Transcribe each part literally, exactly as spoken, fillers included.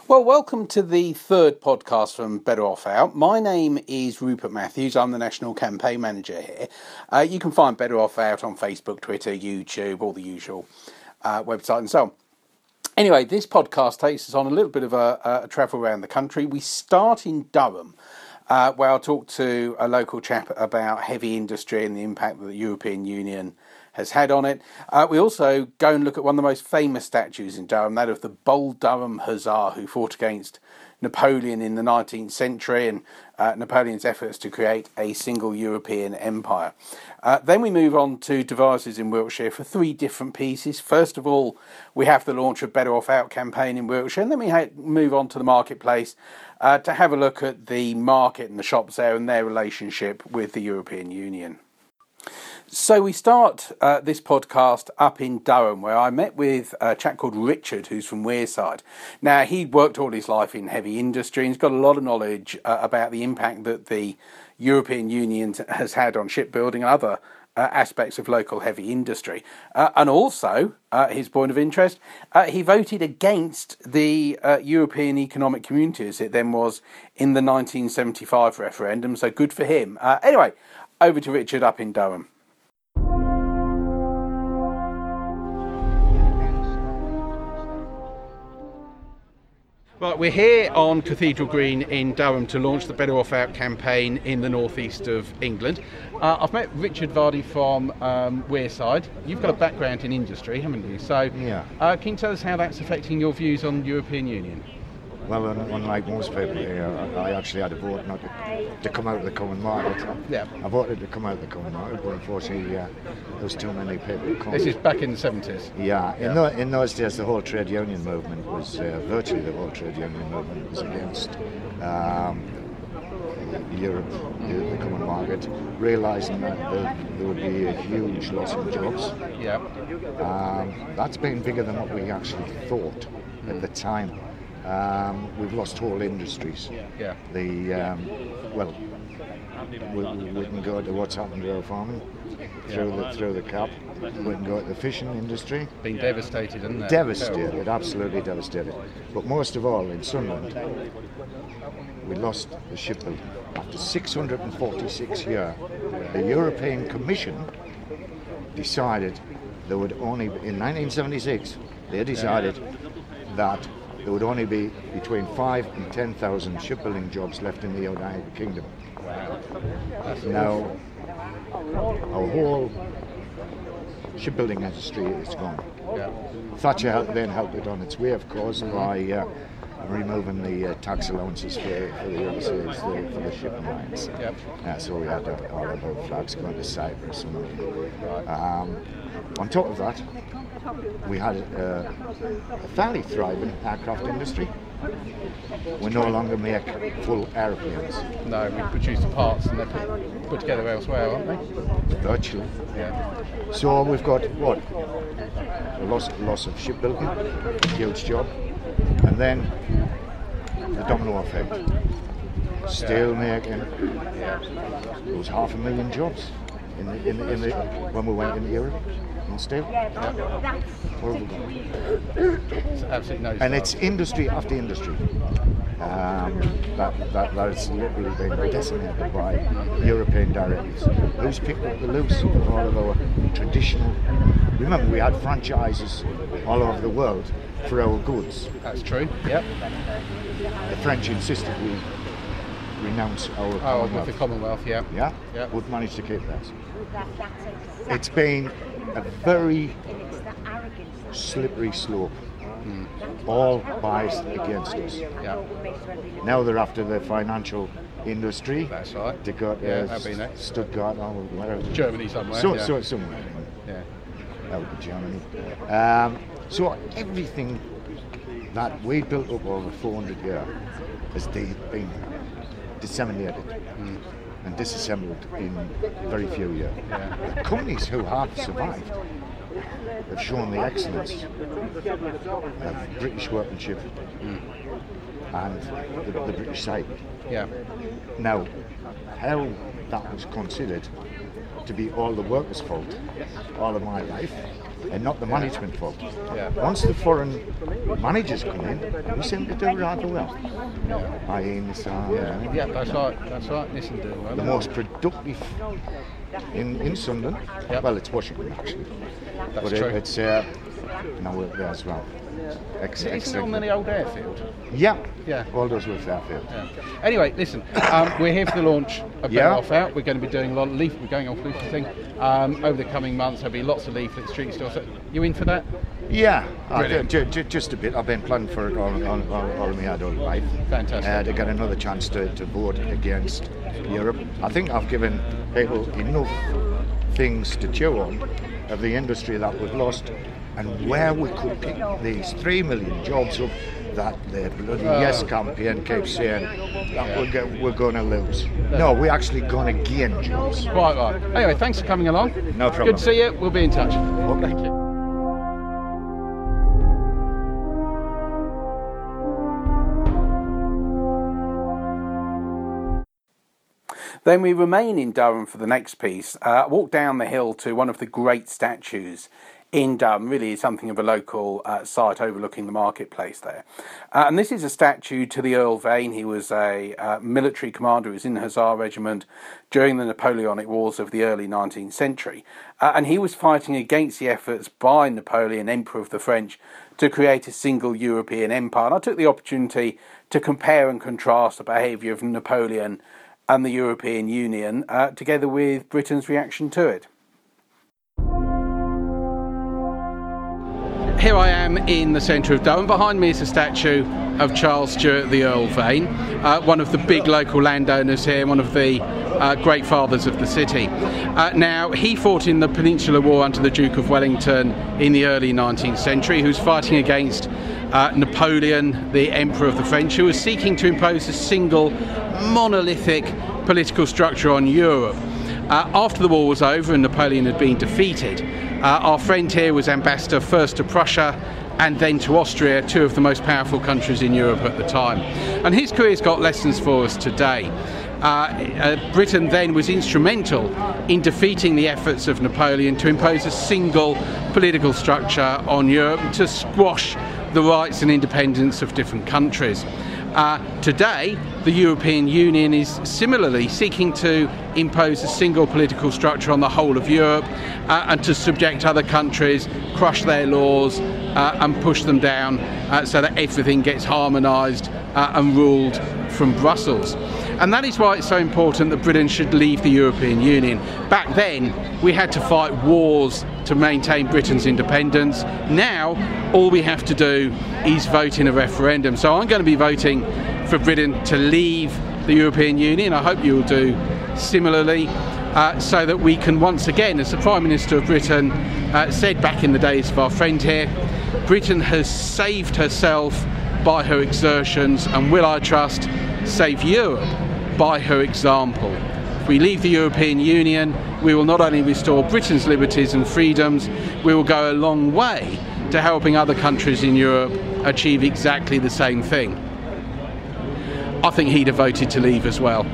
Well, welcome to the third podcast from Better Off Out. My name is Rupert Matthews. I'm the National Campaign Manager here. Uh, you can find Better Off Out on Facebook, Twitter, YouTube, all the usual uh, website and so on. Anyway, this podcast takes us on a little bit of a, a travel around the country. We start in Durham, uh, where I'll talk to a local chap about heavy industry and the impact that the European Union has had on it. Uh, we also go and look at one of the most famous statues in Durham, that of the bold Durham Hussar who fought against Napoleon in the nineteenth century and uh, Napoleon's efforts to create a single European empire. Uh, then we move on to Devizes in Wiltshire for three different pieces. First of all, we have the launch of Better Off Out campaign in Wiltshire, and then we ha- move on to the marketplace uh, to have a look at the market and the shops there and their relationship with the European Union. So we start uh, this podcast up in Durham, where I met with a chap called Richard, who's from Wearside. Now, he worked all his life in heavy industry, and he's got a lot of knowledge uh, about the impact that the European Union has had on shipbuilding and other uh, aspects of local heavy industry. Uh, and also, uh, his point of interest, uh, he voted against the uh, European Economic Community, as it then was, in the nineteen seventy-five referendum, so good for him. Uh, anyway, over to Richard up in Durham. Right, we're here on Cathedral Green in Durham to launch the Better Off Out campaign in the northeast of England. Uh, I've met Richard Vardy from um, Wearside. You've got a background in industry, haven't you? So, yeah. uh, can you tell us how that's affecting your views on the European Union? Well, unlike most people here, I actually had a vote not to, to come out of the common market. Yeah. I voted to come out of the common market, but unfortunately uh, there was too many people who come. This is back in the seventies? Yeah. yeah. In, the, in those days, the whole trade union movement was, uh, virtually the whole trade union movement was against um, Europe, the, the common market, realising that there, there would be a huge loss of jobs. Yeah. Um, that's been bigger than what we actually thought at the time. Um, we've lost whole industries. Yeah. The um, well, we, we can go to what's happened to our farming through yeah. the through the cap. We can go to the fishing industry. Been devastated, isn't it? Devastated, absolutely devastated. But most of all in Sunderland, we lost the shipbuilding. After six hundred forty-six years, the European Commission decided there would only be, in nineteen seventy-six. They decided yeah. that there would only be between five and ten thousand shipbuilding jobs left in the United Kingdom. Wow. Now, our whole shipbuilding industry is gone. Yeah. Thatcher then helped it on its way, of course, mm-hmm. by uh, removing the uh, tax allowances for, for the overseas, the, for the shipping lines. Yep. Uh, so we had uh, all of our flags going to Cyprus. And, um, on top of that, we had uh, a fairly thriving aircraft industry. We no longer make full aeroplanes. No, we produce the parts and they're put, put together elsewhere, aren't they? Virtually. Yeah. So we've got what? A loss, loss of shipbuilding, huge job, and then the domino effect. Still yeah. making. Yeah. There was half a million jobs in the, in the, in the, when we went into Europe. Still, yeah. Where have we gone? It's absolutely no and it's industry after industry um, that, that that's literally been decimated by European directives. Those picked up the loose of all of our traditional. Remember, we had franchises all over the world for our goods. That's true. Yep. The French insisted we renounce our oh, Commonwealth. with the Commonwealth, yeah. Yeah. Yep. We've managed to keep that. It's been a very slippery slope, mm. all biased against us. Yeah. Now they're after the financial industry. That's right. They got yeah, uh, Stuttgart or whatever. Germany somewhere. So, yeah. so somewhere. Yeah. Out of Germany. Um, so everything that we built up over four hundred years has been disseminated. Mm. and disassembled in very few years. Yeah. The companies who have survived have shown the excellence of British workmanship mm. and the, the British side. Yeah. Now, how that was considered to be all the workers' fault all of my life and not the management fault. Yeah. Once the foreign managers come in, we seem to do rather well. Yeah. I mean, it's, uh, Yeah, yeah, that's right. That's right. Listen, do well. the most productive in, in Sunderland. Yep. Well, it's Washington actually. That's but true. It, it's uh, now we're there as well. Ex- Isn't it excellent. on the old airfield? Yeah. Yeah. All those with Fairfield. Yeah. Anyway, listen, um, we're here for the launch of Yeah. Better Off Out. We're going to be doing a lot of leaf. We're going off leafleting um, over the coming months. There'll be lots of leaflets, street stores. So you in for that? Yeah, I, Brilliant. ju- ju- just a bit. I've been planning for it all, all, all, all my adult life. Fantastic. Uh, to get another chance to, to vote against Europe. I think I've given people enough things to chew on of the industry that we've lost and where we could pick these three million jobs up that the bloody Oh. Yes campaign keeps saying that we're, go- we're going to lose. No, we're actually going to gain jobs. Quite right. Anyway, thanks for coming along. No problem. Good to see you. We'll be in touch. Okay. Thank you. Then we remain in Durham for the next piece. Uh, I walked down the hill to one of the great statues in Durham, really something of a local uh, site overlooking the marketplace there. Uh, and this is a statue to the Earl Vane. He was a uh, military commander who was in the Hussar Regiment during the Napoleonic Wars of the early nineteenth century. Uh, and he was fighting against the efforts by Napoleon, Emperor of the French, to create a single European empire. And I took the opportunity to compare and contrast the behaviour of Napoleon and the European Union, uh, together with Britain's reaction to it. Here I am in the centre of Durham. Behind me is a statue of Charles Stuart, the Earl Vane, uh, one of the big local landowners here, one of the uh, great fathers of the city. Uh, now, he fought in the Peninsular War under the Duke of Wellington in the early nineteenth century, who was fighting against uh, Napoleon, the Emperor of the French, who was seeking to impose a single monolithic political structure on Europe. Uh, after the war was over and Napoleon had been defeated, uh, our friend here was ambassador first to Prussia and then to Austria, two of the most powerful countries in Europe at the time. And his career's got lessons for us today. Uh, uh, Britain then was instrumental in defeating the efforts of Napoleon to impose a single political structure on Europe to squash the rights and independence of different countries. Uh, today, the European Union is similarly seeking to impose a single political structure on the whole of Europe uh, and to subject other countries, crush their laws uh, and push them down uh, so that everything gets harmonised uh, and ruled from Brussels. And that is why it's so important that Britain should leave the European Union. Back then, we had to fight wars to maintain Britain's independence. Now, all we have to do is vote in a referendum. So I'm going to be voting for Britain to leave the European Union. I hope you will do similarly, uh, so that we can once again, as the Prime Minister of Britain uh, said back in the days of our friend here, Britain has saved herself by her exertions and will, I trust, save Europe by her example. If we leave the European Union, we will not only restore Britain's liberties and freedoms, we will go a long way to helping other countries in Europe achieve exactly the same thing. I think he'd have voted to leave as well.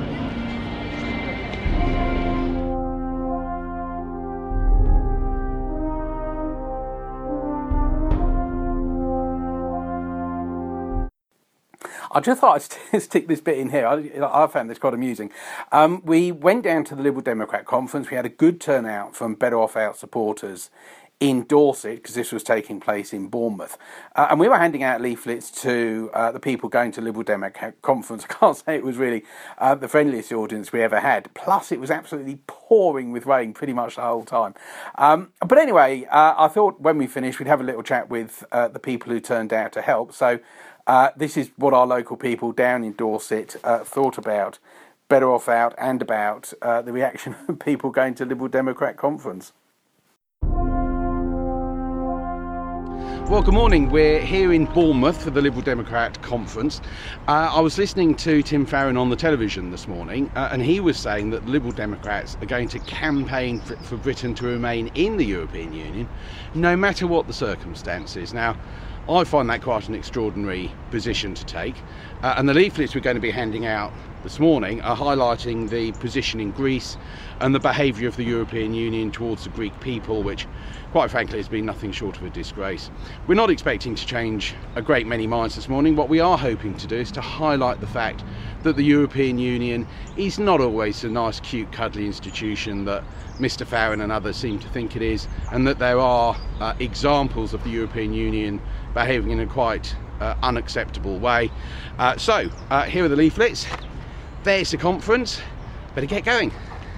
I just thought I'd st- stick this bit in here. I, I found this quite amusing. Um, we went down to the Liberal Democrat conference. We had a good turnout from Better Off Out supporters in Dorset, because this was taking place in Bournemouth. Uh, and we were handing out leaflets to uh, the people going to Liberal Democrat conference. I can't say it was really uh, the friendliest audience we ever had. Plus, it was absolutely pouring with rain pretty much the whole time. Um, but anyway, uh, I thought when we finished, we'd have a little chat with uh, the people who turned out to help. So uh, this is what our local people down in Dorset uh, thought about Better Off Out and about uh, the reaction of people going to Liberal Democrat conference. Well, good morning. We're here in Bournemouth for the Liberal Democrat conference. Uh, I was listening to Tim Farron on the television this morning, uh, and he was saying that the Liberal Democrats are going to campaign for, for Britain to remain in the European Union, no matter what the circumstances. Now, I find that quite an extraordinary position to take, uh, and the leaflets we're going to be handing out this morning are highlighting the position in Greece and the behaviour of the European Union towards the Greek people, which quite frankly, it's been nothing short of a disgrace. We're not expecting to change a great many minds this morning. What we are hoping to do is to highlight the fact that the European Union is not always a nice, cute, cuddly institution that Mr Farron and others seem to think it is, and that there are uh, examples of the European Union behaving in a quite uh, unacceptable way. Uh, so, uh, here are the leaflets. There's the conference. Better get going.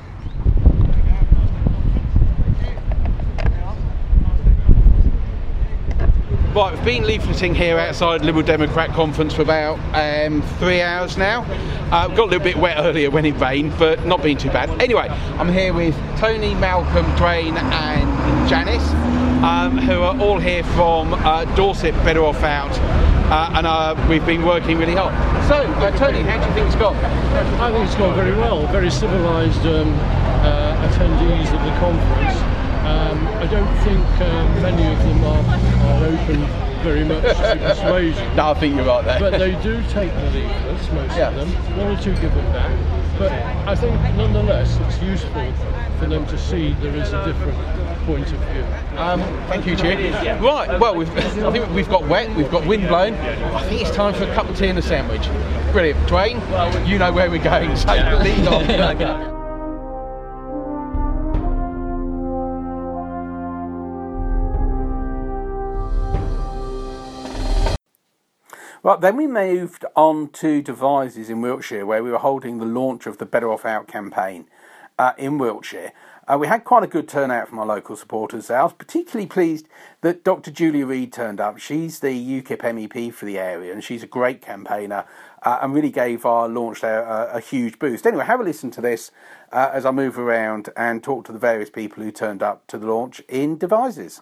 Right, we've been leafleting here outside Liberal Democrat conference for about um, three hours now. Uh, got a little bit wet earlier when it rained, but not been too bad. Anyway, I'm here with Tony, Malcolm, Dwayne and Janice, um, who are all here from uh, Dorset, Better Off Out, uh, and uh, we've been working really hard. So, uh, Tony, how do you think it's gone? I think it's gone very well. Very civilised um, uh, attendees of the conference. Um, I don't think uh, many of them are, are open very much to persuasion. No, I think you're right there. But they do take the leaflets, most yeah. of them. One or two give them back. But I think nonetheless it's useful for them to see there is a different point of view. Um, thank you, Jim. Right, well, we've, I think we've got wet, we've got wind blown. I think it's time for a cup of tea and a sandwich. Brilliant. Dwayne, you know where we're going, so lead on. Right, then we moved on to Devizes in Wiltshire, where we were holding the launch of the Better Off Out campaign uh, in Wiltshire. Uh, we had quite a good turnout from our local supporters. I was particularly pleased that Doctor Julia Reid turned up. She's the U KIP M E P for the area, and she's a great campaigner uh, and really gave our launch there a, a huge boost. Anyway, have a listen to this uh, as I move around and talk to the various people who turned up to the launch in Devizes.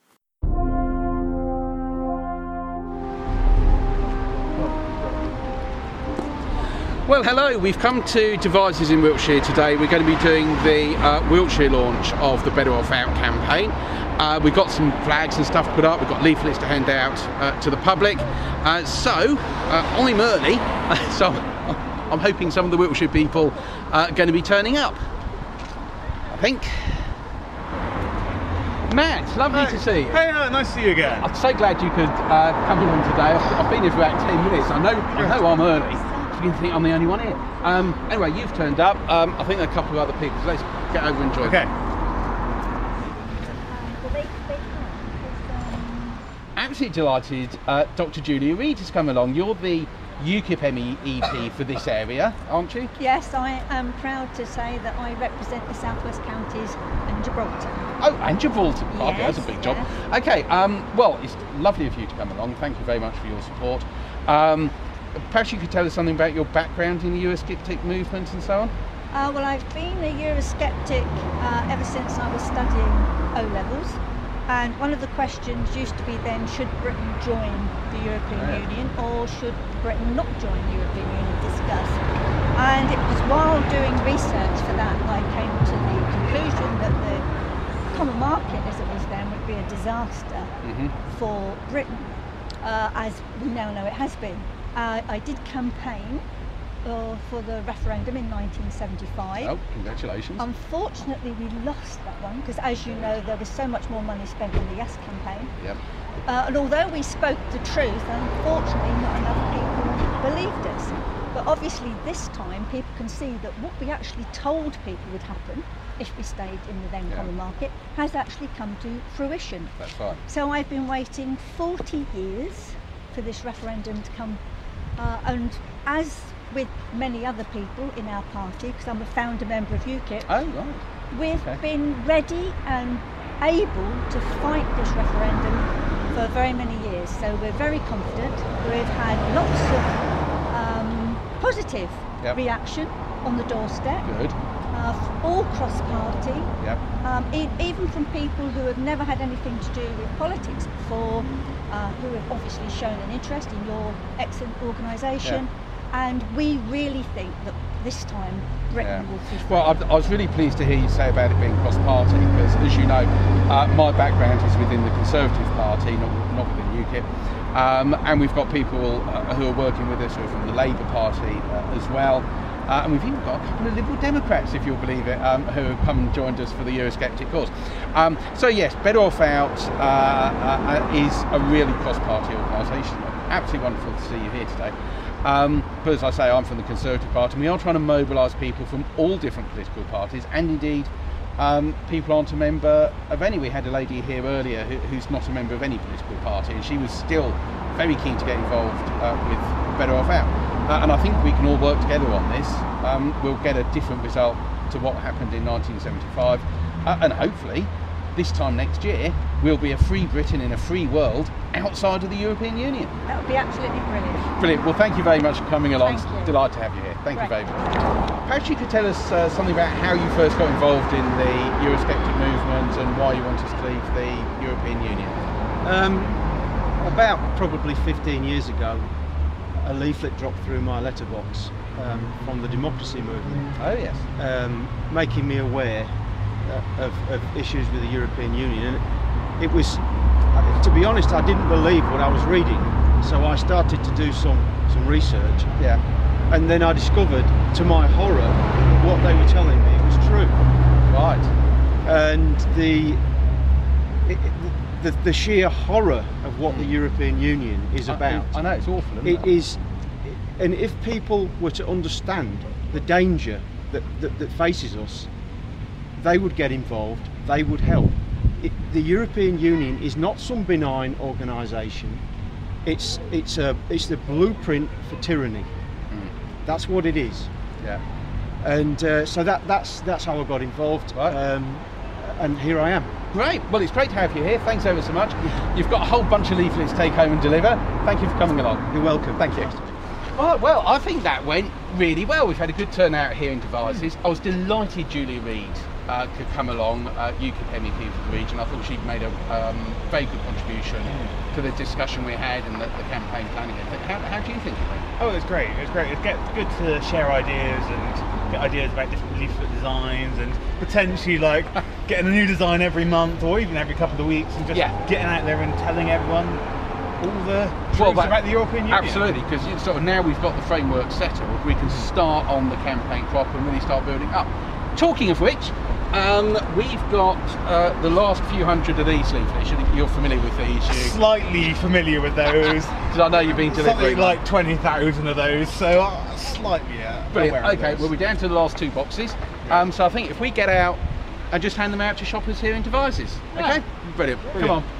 Well, hello, we've come to Devizes in Wiltshire today. We're going to be doing the uh, Wiltshire launch of the Better Off Out campaign. Uh, we've got some flags and stuff put up, we've got leaflets to hand out uh, to the public. Uh, so, uh, I'm early, so I'm hoping some of the Wiltshire people are going to be turning up, I think. Matt, lovely hey. to see you. Hey, uh, nice to see you again. I'm so glad you could uh, come along today. I've, I've been here for about ten minutes. I know, I know I'm early. You think I'm the only one here. Um, anyway, you've turned up. Um, I think there are a couple of other people. So let's get over and join. Okay. Absolutely delighted. Uh, Doctor Julia Reid has come along. You're the U KIP M E P for this area, aren't you? Yes, I am proud to say that I represent the Southwest Counties and Gibraltar. Oh, and Gibraltar. Yes, okay, that's a big job. Yes. Okay. Um, well, it's lovely of you to come along. Thank you very much for your support. Um, Perhaps you could tell us something about your background in the Eurosceptic movement and so on? Uh, well, I've been a Eurosceptic uh, ever since I was studying O-levels. And one of the questions used to be then, should Britain join the European yeah. Union or should Britain not join the European Union, discuss. And it was while doing research for that I came to the conclusion that the common market, as it was then, would be a disaster mm-hmm. for Britain, uh, as we now know it has been. Uh, I did campaign uh, for the referendum in nineteen seventy-five. Oh, congratulations. Unfortunately, we lost that one because, as you know, there was so much more money spent on the Yes campaign. Yep. Uh, and although we spoke the truth, unfortunately, not enough people believed us. But obviously, this time, people can see that what we actually told people would happen if we stayed in the then yeah. common market has actually come to fruition. That's right. So I've been waiting forty years for this referendum to come. Uh, and as with many other people in our party, because I'm a founder member of U KIP, oh, right. we've okay. been ready and able to fight this referendum for very many years. So we're very confident. We've had lots of um, positive yep. reaction on the doorstep. Good. Uh, all cross-party, yep. um, e- even from people who have never had anything to do with politics before, uh, who have obviously shown an interest in your excellent organisation, yep. and we really think that this time Britain yeah. will be free. Well, I, I was really pleased to hear you say about it being cross-party, because as you know, uh, my background is within the Conservative Party, not, not within U KIP, um, and we've got people uh, who are working with us who are from the Labour Party uh, as well. Uh, and we've even got a couple of Liberal Democrats, if you'll believe it, um, who have come and joined us for the Eurosceptic cause. Um, so yes, Better Off Out uh, uh, is a really cross-party organisation. Absolutely wonderful to see you here today. Um, but as I say, I'm from the Conservative Party, and we are trying to mobilise people from all different political parties, and indeed um, people aren't a member of any. We had a lady here earlier who, who's not a member of any political party, and she was still very keen to get involved uh, with Better Off Out. Uh, and I think we can all work together on this. Um, we'll get a different result to what happened in nineteen seventy-five, uh, and hopefully this time next year we'll be a free Britain in a free world outside of the European Union. That would be absolutely brilliant. Brilliant. Well, thank you very much for coming along. Thank you. Delighted to have you here. Thank Right. you very much. Perhaps you could tell us uh, something about how you first got involved in the Eurosceptic movement and why you wanted to leave the European Union. Um, about probably fifteen years ago, a leaflet dropped through my letterbox um, from the democracy movement, Oh yes. um, making me aware uh, of, of issues with the European Union. And it was, to be honest, I didn't believe what I was reading, so I started to do some, some research. Yeah. And then I discovered, to my horror, what they were telling me was true. Right. And the it, the, the sheer horror of what the European Union is about. I, I know it's awful. Isn't It it is, and if people were to understand the danger that, that, that faces us, they would get involved, they would help. It, the European Union is not some benign organisation. It's it's a it's the blueprint for tyranny. Mm. That's what it is. Yeah. And uh, so that that's that's how I got involved. Right. Um, and here I am. Great. Well, it's great to have you here. Thanks ever so much. You've got a whole bunch of leaflets to take home and deliver. Thank you for coming along. You're welcome. Thank you. Oh, well, I think that went really well. We've had a good turnout here in Devizes. I was delighted Julia Reid uh, could come along, uh, U KIP M E P for the region. I thought she'd made a um, very good contribution to the discussion we had and the, the campaign planning. How, how do you think it went? Oh, it was great. It was great. It's get, good to share ideas and get ideas about different leaflet designs and potentially like getting a new design every month or even every couple of weeks and just Yeah. getting out there and telling everyone all the truths Well, that- about the European Union. Absolutely, because sort of now we've got the framework settled, we can start on the campaign proper and really start building up. Talking of which, um, we've got uh, the last few hundred of these leaflets. You're familiar with these, you? Slightly familiar with those. Because I know you've been delivering. Something like twenty thousand of those, so uh, slightly, yeah. Brilliant. aware of Okay, those. well, we're down to the last two boxes. Um, so I think if we get out and just hand them out to shoppers here in Devizes. Okay? Brilliant. Come on.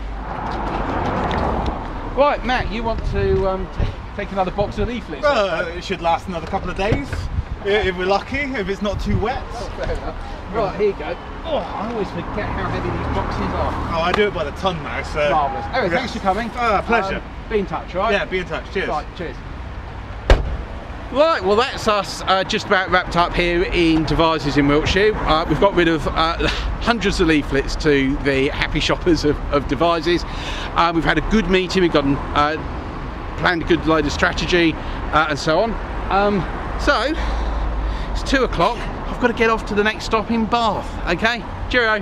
Right, Matt, you want to um, t- take another box of leaflets? Uh, it should last another couple of days, i- if we're lucky, if it's not too wet. Fair enough. Right, here you go. Oh, I always forget how heavy these boxes are. Oh, I do it by the ton now, so... Marvellous. Anyway, thanks for coming. Ah, pleasure. Um, be in touch, all right? Yeah, be in touch. Cheers. Right, cheers. Right, well that's us uh, just about wrapped up here in Devizes in Wiltshire. Uh, we've got rid of uh, hundreds of leaflets to the happy shoppers of, of Devizes. Uh, we've had a good meeting, we've got uh, planned a good load of strategy uh, and so on. Um, so, it's two o'clock, I've got to get off to the next stop in Bath, okay? Cheerio.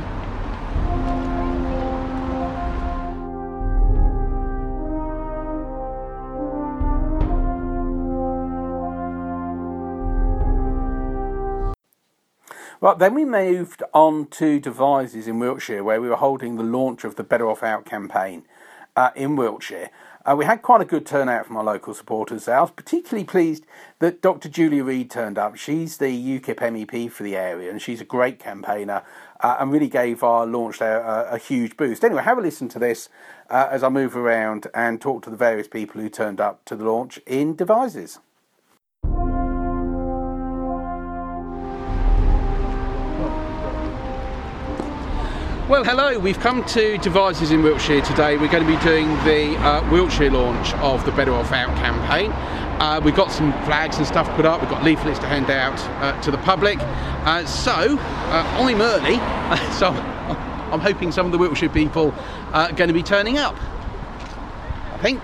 Right, then we moved on to Devizes in Wiltshire, where we were holding the launch of the Better Off Out campaign uh, in Wiltshire. Uh, we had quite a good turnout from our local supporters. I was particularly pleased that Doctor Julia Reid turned up. She's the U KIP M E P for the area, and she's a great campaigner uh, and really gave our launch there a, a huge boost. Anyway, have a listen to this uh, as I move around and talk to the various people who turned up to the launch in Devizes. Well, hello, we've come to Devizes in Wiltshire today. We're going to be doing the uh, Wiltshire launch of the Better Off Out campaign. Uh, we've got some flags and stuff put up, we've got leaflets to hand out uh, to the public. Uh, so, uh, I'm early, so I'm hoping some of the Wiltshire people are going to be turning up. I think.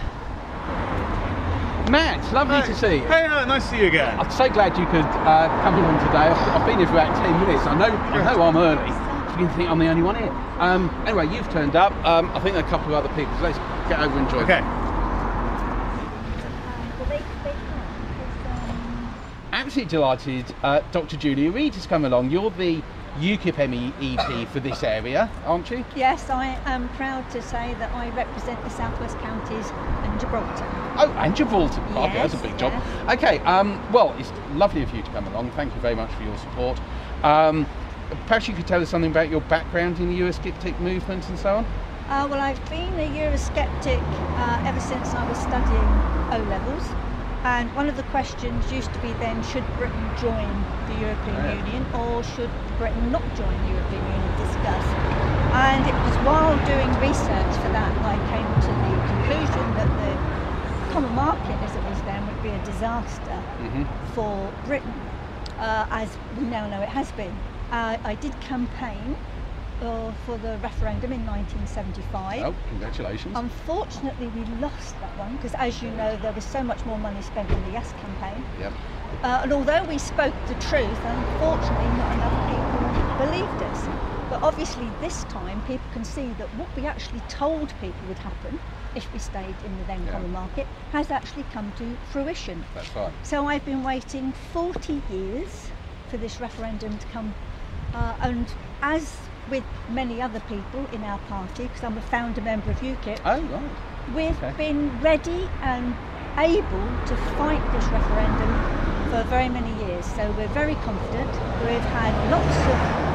Matt, lovely Hey. to see you. Hey, uh, nice to see you again. I'm so glad you could uh, come along today. I've, I've been here for about ten minutes. I know, I know I'm early. I didn't think I'm the only one here. Um, anyway, you've turned up. Um, I think there are a couple of other people. So let's get over and join Okay. them. Um, well, they, they can't, because, um, absolutely delighted. Uh, Doctor Julia Reid has come along. You're the UKIP M E P for this area, aren't you? Yes, I am proud to say that I represent the southwest counties and Gibraltar. Oh, and Gibraltar. Oh, Yes, that's a big job. yes. Okay, um, well, it's lovely of you to come along. Thank you very much for your support. Um, perhaps you could tell us something about your background in the Eurosceptic movement and so on? Uh, well, I've been a Eurosceptic uh, ever since I was studying O levels. And one of the questions used to be then, should Britain join the European Yeah. Union or should Britain not join the European Union, discussed. And it was while doing research for that I came to the conclusion that the common market as it was then would be a disaster Mm-hmm. for Britain, uh, as we now know it has been. Uh, I did campaign uh, for the referendum in nineteen seventy-five. Oh, congratulations. Unfortunately, we lost that one because, as you know, there was so much more money spent on the Yes campaign. Yep. Uh, and although we spoke the truth, unfortunately, not enough people believed us. But obviously, this time, people can see that what we actually told people would happen if we stayed in the then Yeah. common market has actually come to fruition. That's fine. So I've been waiting forty years for this referendum to come, uh, and as with many other people in our party, because I'm a founder member of UKIP, Oh, right. we've okay. been ready and able to fight this referendum for very many years. So we're very confident. We've had lots of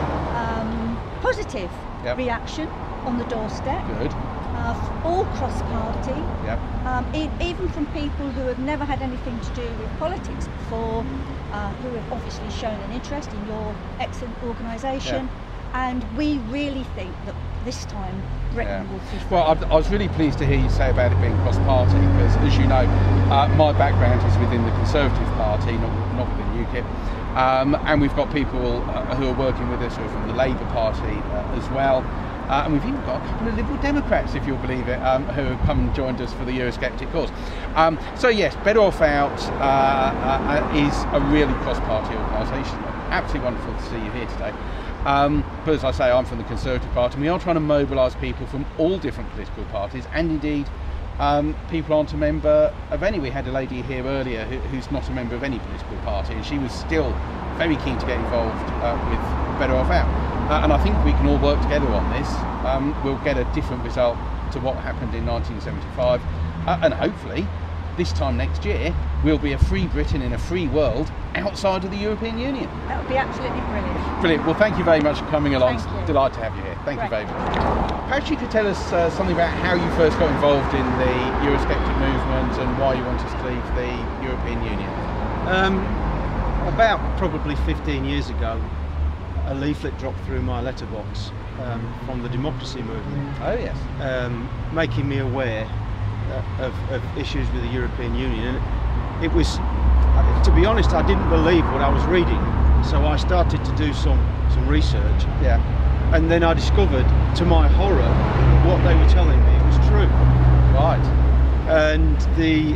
um, positive Yep. reaction on the doorstep, Good. uh, f- all cross-party. Yep. Um, e- even from people who have never had anything to do with politics before, uh, who have obviously shown an interest in your excellent organisation, and we really think that this time Britain Yeah. will be Well, I, I was really pleased to hear you say about it being cross-party, because, as you know, uh, my background is within the Conservative Party, not, not within UKIP. Um, and we've got people uh, who are working with us who are from the Labour Party uh, as well. Uh, and we've even got a couple of Liberal Democrats, if you'll believe it, um, who have come and joined us for the Eurosceptic cause. Um, so yes, Better Off Out uh, uh, is a really cross-party organisation. Absolutely wonderful to see you here today. Um, but as I say, I'm from the Conservative Party, and we are trying to mobilise people from all different political parties, and indeed um, people aren't a member of any. We had a lady here earlier who, who's not a member of any political party, and she was still very keen to get involved uh, with Better Off Out. Uh, and I think we can all work together on this. Um, we'll get a different result to what happened in nineteen seventy-five, uh, and hopefully this time next year we'll be a free Britain in a free world outside of the European Union. That would be absolutely brilliant. Brilliant. Well, thank you very much for coming along. Thank you. Delighted to have you here. Thank you Great. very much. Perhaps you could tell us uh, something about how you first got involved in the Eurosceptic movement and why you want us to leave the European Union. Um, about probably fifteen years ago, a leaflet dropped through my letterbox um, from the democracy movement, Oh yes. um, making me aware uh, of, of issues with the European Union. And it was, to be honest, I didn't believe what I was reading, so I started to do some, some research, Yeah. and then I discovered, to my horror, that what they were telling me was true. Right. And the,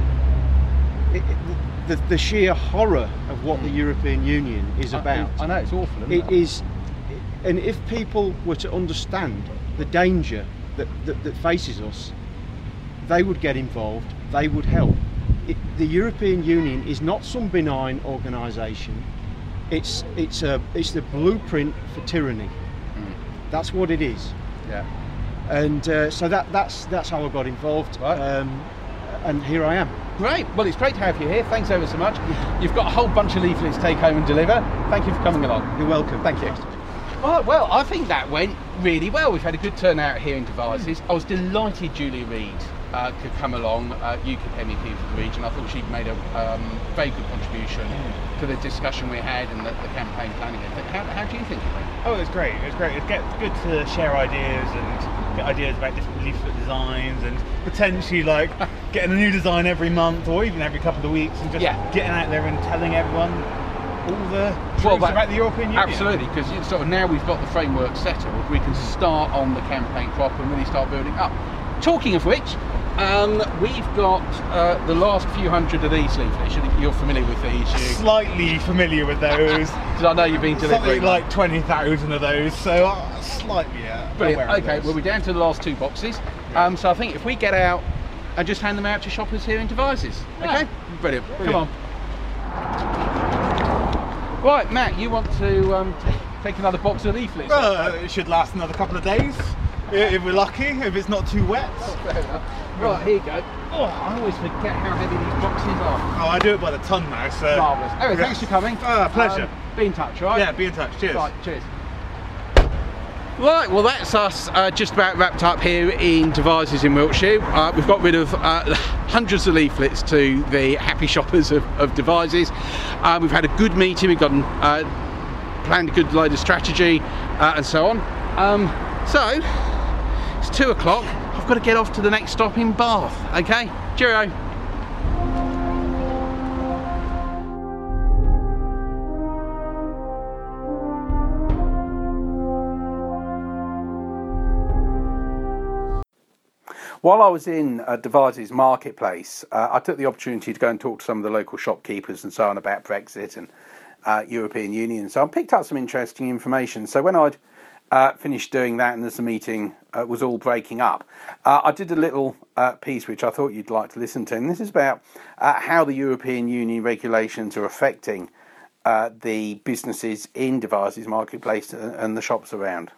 it, it- the the sheer horror of what the European Union is about. I, I know it's awful. Isn't It it is, and if people were to understand the danger that, that, that faces us, they would get involved, they would help. It, the European Union is not some benign organisation. It's it's a it's the blueprint for tyranny. Mm. That's what it is. Yeah. And uh, so that that's that's how I got involved. Right. Um, and here I am. Great. Well, it's great to have you here. Thanks ever so much. You've got a whole bunch of leaflets to take home and deliver. Thank you for coming along. You're welcome. Thank you. Right, well, I think that went really well. We've had a good turnout here in Devizes. I was delighted Julia Reid uh, could come along, uh, UKIP M E P for the region. I thought she'd made a um, very good contribution to the discussion we had and the, the campaign planning. How, how do you think it went? Oh, it was great. It was great. It's get, good to share ideas and get ideas about different leaflet designs and potentially like getting a new design every month or even every couple of weeks and just Yeah. getting out there and telling everyone all the truths Well, that- about the European Union. Absolutely, because sort of now we've got the framework settled, we can start on the campaign prop and really start building up. Talking of which, um, we've got uh, the last few hundred of these leaflets. You're familiar with these, you? Slightly familiar with those. Because I know you've been delivering Something them. like twenty thousand of those, so uh, slightly, yeah. Brilliant. aware of Okay, those. well, we're down to the last two boxes. Um, so I think if we get out and just hand them out to shoppers here in Devizes. Okay? Yeah. Brilliant. Brilliant. Come on. Right, Matt, you want to um, t- take another box of leaflets? Uh, it should last another couple of days, if we're lucky, if it's not too wet. Fair enough. Right, here you go. Oh, I always forget how heavy these boxes are. Oh, I do it by the ton now, so... Marvellous. Anyway, Yeah. thanks for coming. Ah, pleasure. Um, be in touch, right? Yeah, be in touch. Cheers. Right, cheers. Right, well that's us uh, just about wrapped up here in Devizes in Wiltshire. Uh, we've got rid of uh, hundreds of leaflets to the happy shoppers of, of Devizes. Uh, we've had a good meeting, we've got uh, planned a good load of strategy uh, and so on. Um, so, it's two o'clock, I've got to get off to the next stop in Bath, okay? Cheerio. While I was in uh, Devizes Marketplace, uh, I took the opportunity to go and talk to some of the local shopkeepers and so on about Brexit and uh, European Union. So I picked up some interesting information. So when I'd uh, finished doing that and as the meeting uh, was all breaking up, uh, I did a little uh, piece which I thought you'd like to listen to. And this is about uh, how the European Union regulations are affecting uh, the businesses in Devizes Marketplace and the shops around.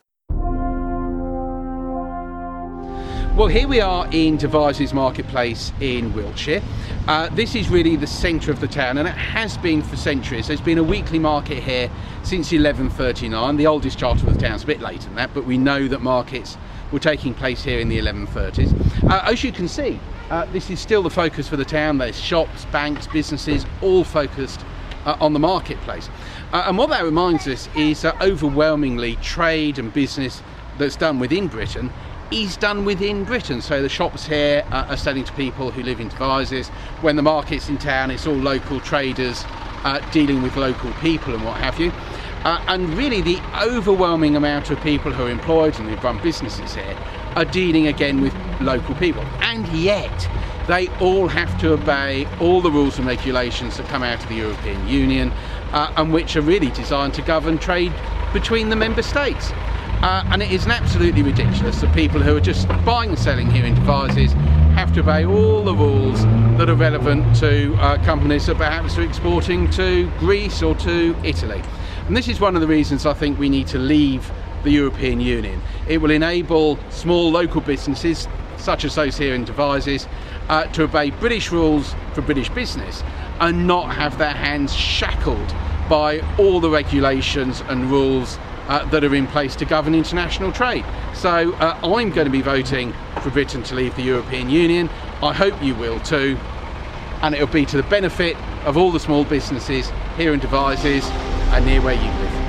Well, here we are in Devizes Marketplace in Wiltshire. Uh, this is really the centre of the town, and it has been for centuries. There's been a weekly market here since eleven thirty-nine. The oldest charter of the town's a bit later than that, but we know that markets were taking place here in the eleven thirties. Uh, as you can see, uh, this is still the focus for the town. There's shops, banks, businesses, all focused uh, on the marketplace. Uh, and what that reminds us is that overwhelmingly trade and business that's done within Britain is done within Britain. So the shops here uh, are selling to people who live in Devizes. When the market's in town, it's all local traders uh, dealing with local people and what have you. Uh, and really the overwhelming amount of people who are employed and who run businesses here are dealing again with local people. And yet they all have to obey all the rules and regulations that come out of the European Union uh, and which are really designed to govern trade between the member states. Uh, and it is absolutely ridiculous that people who are just buying and selling here in Devizes have to obey all the rules that are relevant to uh, companies that perhaps are exporting to Greece or to Italy. And this is one of the reasons I think we need to leave the European Union. It will enable small local businesses, such as those here in Devizes, uh, to obey British rules for British business and not have their hands shackled by all the regulations and rules Uh, that are in place to govern international trade. So uh, I'm going to be voting for Britain to leave the European Union. I hope you will too, and it'll be to the benefit of all the small businesses here in Devizes and near where you live.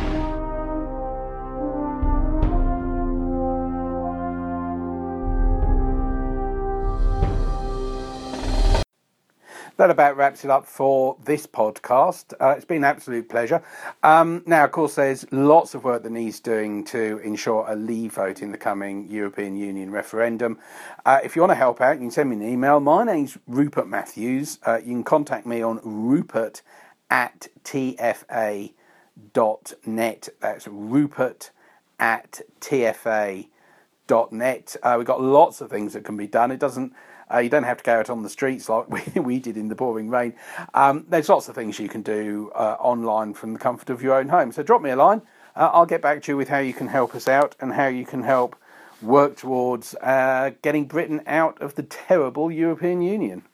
That about wraps it up for this podcast. Uh, it's been an absolute pleasure. Um, now, of course, there's lots of work that needs doing to ensure a leave vote in the coming European Union referendum. Uh, if you want to help out, you can send me an email. My name's Rupert Matthews. Uh, you can contact me on rupert at tfa dot net. That's rupert at tfa dot net. Uh, we've got lots of things that can be done. It doesn't Uh, you don't have to go out on the streets like we, we did in the pouring rain. Um, there's lots of things you can do uh, online from the comfort of your own home. So drop me a line. Uh, I'll get back to you with how you can help us out and how you can help work towards uh, getting Britain out of the terrible European Union.